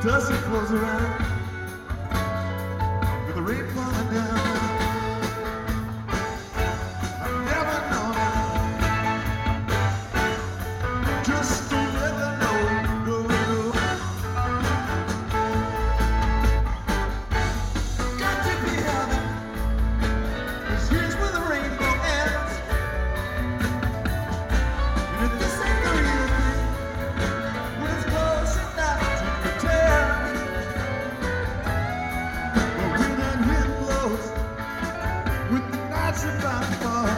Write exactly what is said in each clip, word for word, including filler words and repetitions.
dust that flows around, with the rain falling down. I've never known it. Just don't ever know, no, no. Got to be heaven, 'cause here's where the rainbow ends. And if this ain't the real thing, when it's close enough to pretend. But when that wind blows, with the nights about to fall,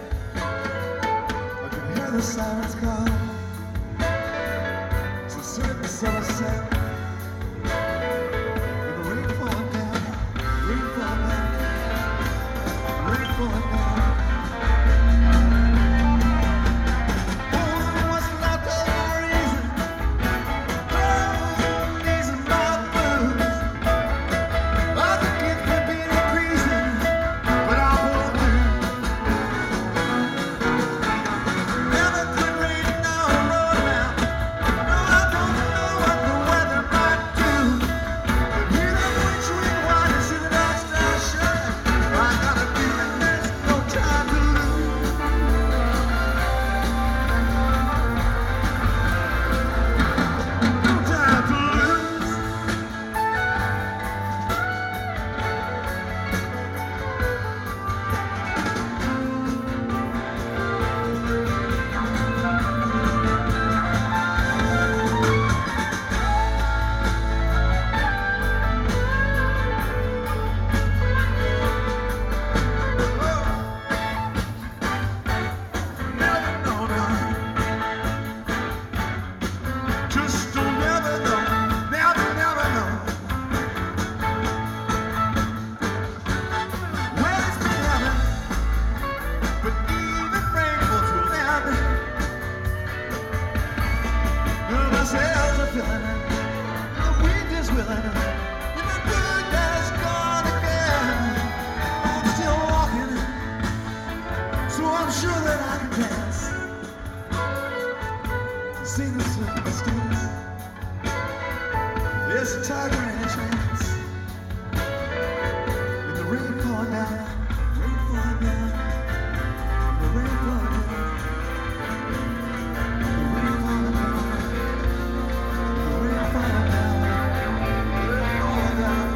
I can hear the sirens call. So set the sunset, and the rain falling down, rain falling down, rain falling down. Oh, what's not the reason? Oh, these are my blues. I think it could be increasing, but I won't do. Never could rain down the road now. No, I don't know what the weather might do. But hear that wind swing wide and see the night star shine. I got a feeling there's no time to lose. No time to lose. Never know now. Just don't never know. Never, never know. Well, it's been heaven, but even rainbows will end. And my sails are filling, the wind is willing, and the good has gone again. I'm still walking, so I'm sure that I can dance. Sing the circumstance. There's a tiger and a chance. With the rain falling down, rain falling down, the rain falling down, the rain falling down, the rain falling down, the rain falling down.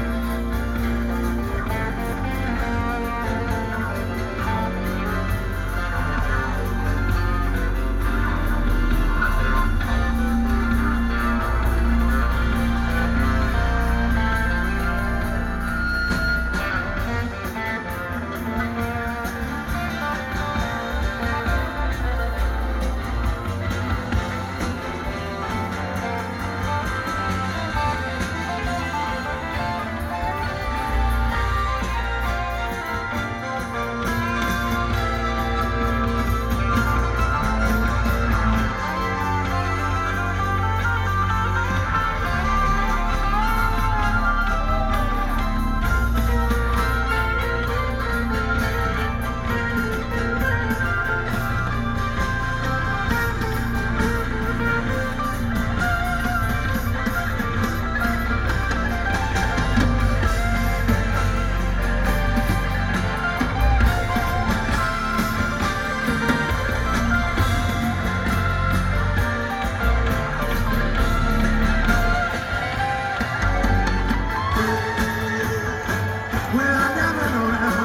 Well, I never know now.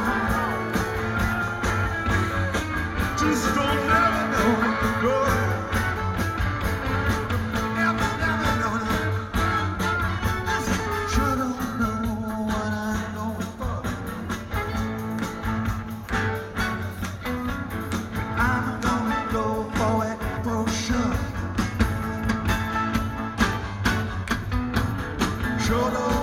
Just don't never know. No. Never, never know now. Sure don't know what I'm going for. I'm gonna go for it for sure. Sure don't